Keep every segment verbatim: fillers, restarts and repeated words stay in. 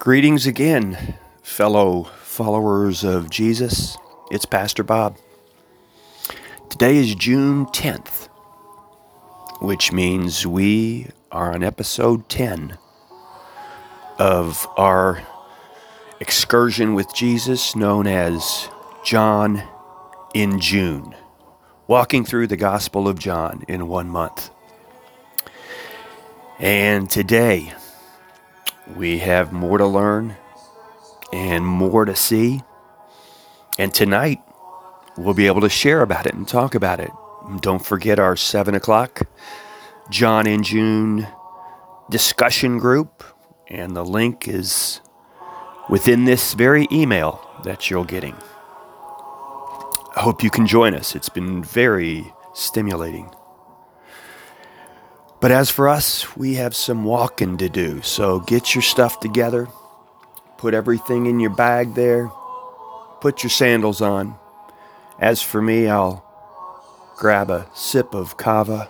Greetings again, fellow followers of Jesus. It's Pastor Bob. Today is June tenth, which means we are on episode ten of our excursion with Jesus known as John in June, walking through the Gospel of John in one month. And today, we have more to learn and more to see. And tonight, we'll be able to share about it and talk about it. Don't forget our seven o'clock John in June discussion group. And the link is within this very email that you're getting. I hope you can join us. It's been very stimulating. But as for us, we have some walking to do. So get your stuff together. Put everything in your bag there. Put your sandals on. As for me, I'll grab a sip of kava.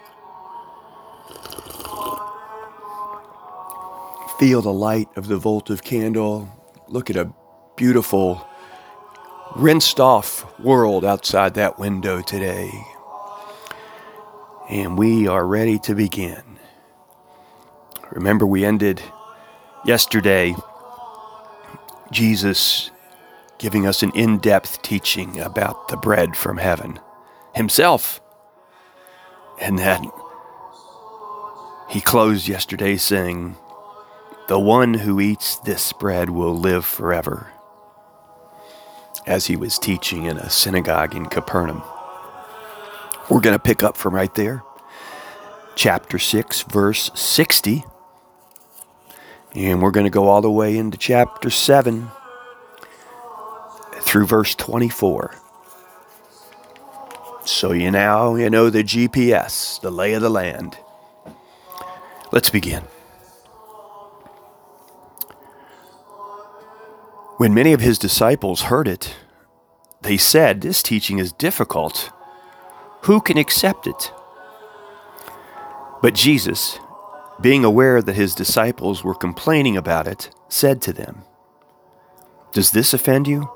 Feel the light of the votive candle. Look at a beautiful, rinsed off world outside that window today. And we are ready to begin. Remember, we ended yesterday, Jesus giving us an in-depth teaching about the bread from heaven himself. And that he closed yesterday saying, "The one who eats this bread will live forever," as he was teaching in a synagogue in Capernaum. We're going to pick up from right there, chapter six, verse sixty, and we're going to go all the way into chapter seven through verse twenty-four. So you now you know the G P S, the lay of the land. Let's begin. When many of his disciples heard it, they said, "This teaching is difficult. Who can accept it?" But Jesus, being aware that his disciples were complaining about it, said to them, "Does this offend you?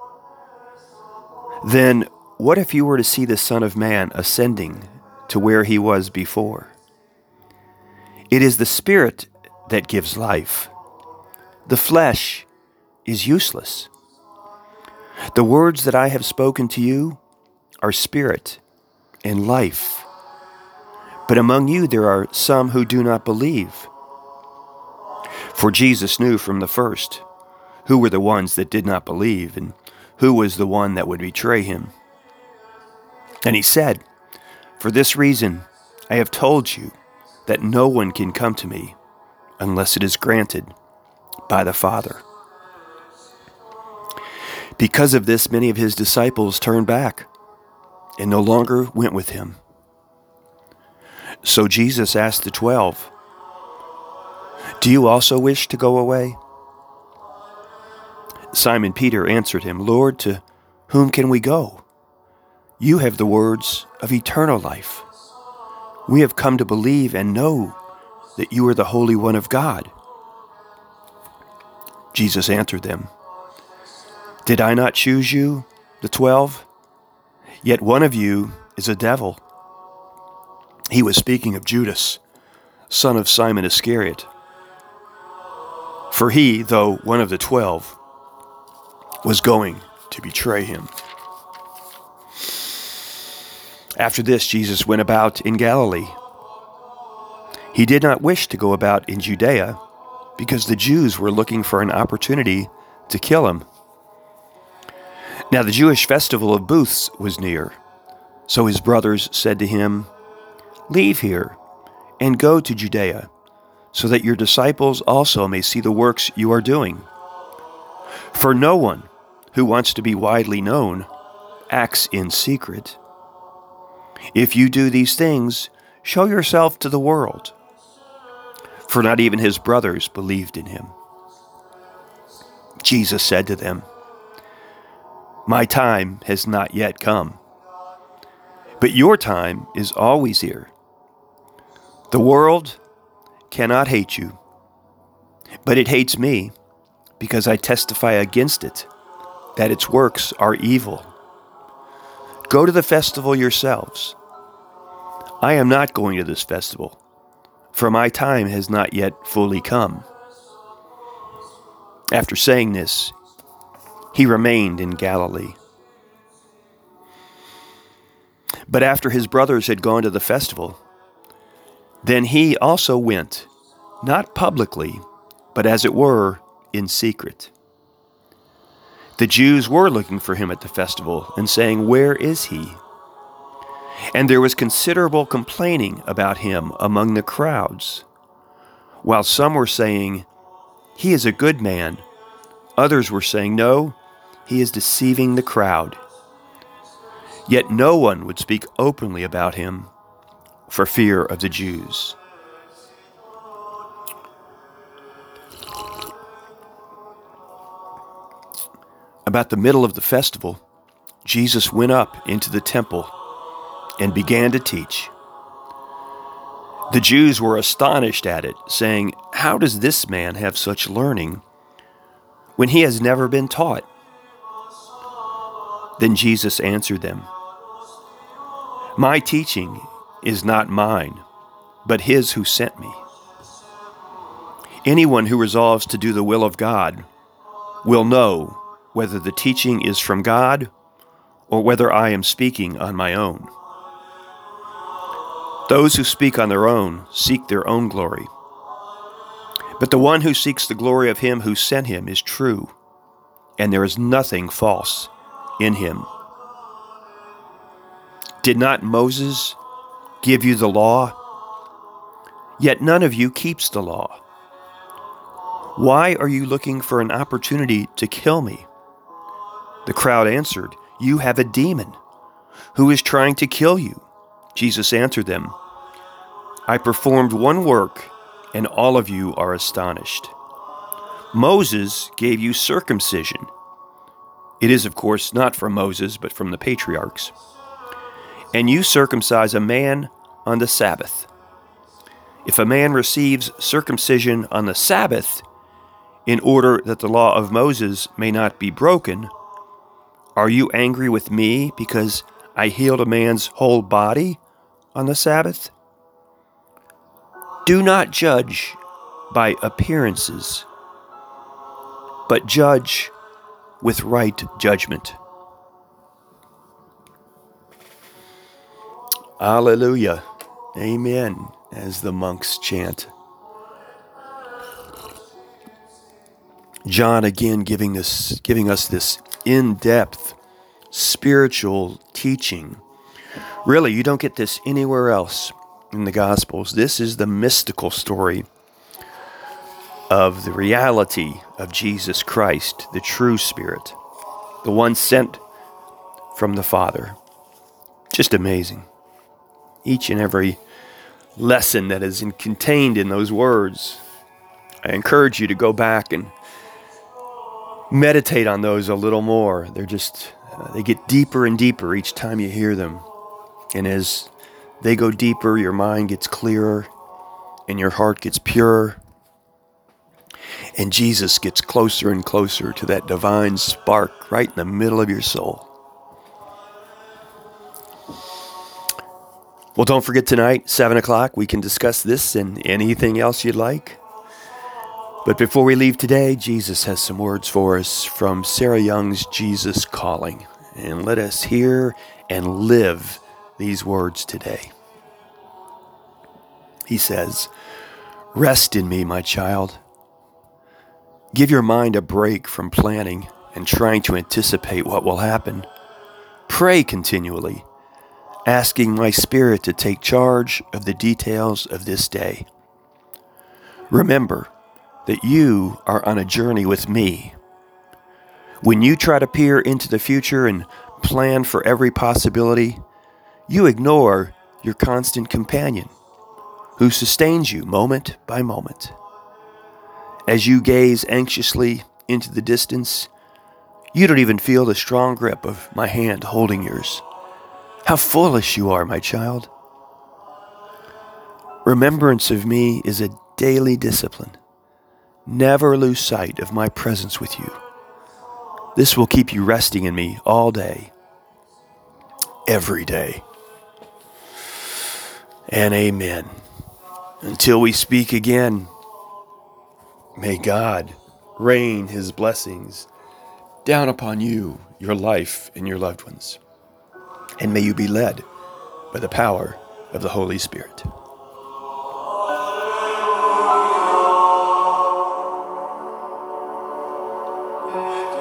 Then what if you were to see the Son of Man ascending to where he was before? It is the Spirit that gives life. The flesh is useless. The words that I have spoken to you are spirit and life. But among you there are some who do not believe." For Jesus knew from the first who were the ones that did not believe and who was the one that would betray him. And he said, "For this reason I have told you that no one can come to me unless it is granted by the Father." Because of this, many of his disciples turned back and no longer went with him. So Jesus asked the twelve, "Do you also wish to go away?" Simon Peter answered him, "Lord, to whom can we go? You have the words of eternal life. We have come to believe and know that you are the Holy One of God." Jesus answered them, "Did I not choose you, the twelve? Yet one of you is a devil." He was speaking of Judas, son of Simon Iscariot. For he, though one of the twelve, was going to betray him. After this, Jesus went about in Galilee. He did not wish to go about in Judea because the Jews were looking for an opportunity to kill him. Now the Jewish festival of booths was near, so his brothers said to him, "Leave here and go to Judea, so that your disciples also may see the works you are doing. For no one who wants to be widely known acts in secret. If you do these things, show yourself to the world." For not even his brothers believed in him. Jesus said to them, "My time has not yet come, but your time is always here. The world cannot hate you, but it hates me because I testify against it, that its works are evil. Go to the festival yourselves. I am not going to this festival, for my time has not yet fully come." After saying this, he remained in Galilee. But after his brothers had gone to the festival, then he also went, not publicly, but as it were, in secret. The Jews were looking for him at the festival and saying, "Where is he?" And there was considerable complaining about him among the crowds, while some were saying, "He is a good man." Others were saying, "No, he is deceiving the crowd." Yet no one would speak openly about him for fear of the Jews. About the middle of the festival, Jesus went up into the temple and began to teach. The Jews were astonished at it, saying, "How does this man have such learning when he has never been taught?" Then Jesus answered them, "My teaching is not mine, but his who sent me. Anyone who resolves to do the will of God will know whether the teaching is from God or whether I am speaking on my own. Those who speak on their own seek their own glory. But the one who seeks the glory of him who sent him is true, and there is nothing false in him. Did not Moses give you the law? Yet none of you keeps the law. Why are you looking for an opportunity to kill me?" The crowd answered, "You have a demon. Who is trying to kill you?" Jesus answered them, "I performed one work, and all of you are astonished. Moses gave you circumcision. It is, of course, not from Moses, but from the patriarchs. And you circumcise a man on the Sabbath. If a man receives circumcision on the Sabbath, in order that the law of Moses may not be broken, are you angry with me because I healed a man's whole body on the Sabbath? Do not judge by appearances, but judge with right judgment." Alleluia. Amen, as the monks chant. John again giving this, giving us this in-depth spiritual teaching. Really, you don't get this anywhere else in the Gospels. This is the mystical story of the reality of Jesus Christ, the true Spirit, the one sent from the Father. Just amazing. Each and every lesson that is in, contained in those words. I encourage you to go back and meditate on those a little more. They're just, uh, they get deeper and deeper each time you hear them. And as they go deeper, your mind gets clearer and your heart gets purer. And Jesus gets closer and closer to that divine spark right in the middle of your soul. Well, don't forget tonight, seven o'clock, we can discuss this and anything else you'd like. But before we leave today, Jesus has some words for us from Sarah Young's Jesus Calling. And let us hear and live these words today. He says, "Rest in me, my child. Give your mind a break from planning and trying to anticipate what will happen. Pray continually, asking my Spirit to take charge of the details of this day. Remember that you are on a journey with me. When you try to peer into the future and plan for every possibility, you ignore your constant companion, who sustains you moment by moment. As you gaze anxiously into the distance, you don't even feel the strong grip of my hand holding yours. How foolish you are, my child. Remembrance of me is a daily discipline, Never lose sight of my presence with you. This will keep you resting in me all day, every day. And amen. Until we speak again, may God rain his blessings down upon you, your life, and your loved ones. And may you be led by the power of the Holy Spirit. Amen.